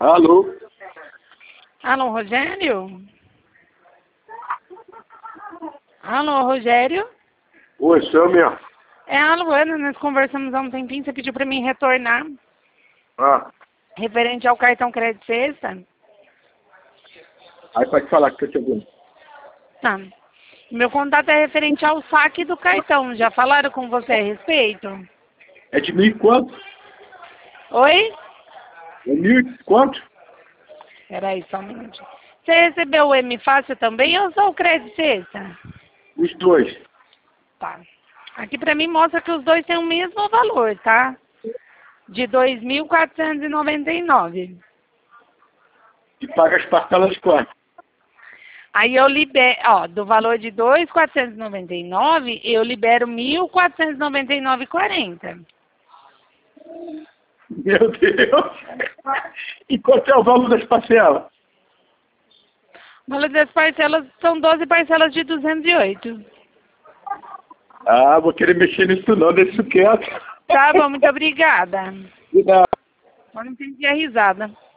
Alô? Alô, Rogério? Alô, Rogério? Oi, sou eu mesmo. É a Luana, nós conversamos há um tempinho, você pediu para mim retornar, Ah, referente ao cartão crédito sexta. aí pode falar que eu te ouvindo. Tá. Meu contato é referente ao saque do cartão, já falaram com você a respeito? É de 1.000 e quanto? Oi? É 1.000 e quanto? Peraí, só um minutinho. Você recebeu o M Fácil também ou só o crédito sexta? Os dois. Tá. Aqui pra mim mostra que os dois têm o mesmo valor, tá? De 2.499. E paga as parcelas quanto? Aí eu libero, ó, do valor de 2.499, eu libero 1.499,40. Meu Deus! E quanto é o valor das parcelas? O valor das parcelas são 12 parcelas de 208. Ah, vou querer mexer nisso não, deixa isso quieto. Tá bom, muito obrigada. De nada. Só não entendi a risada.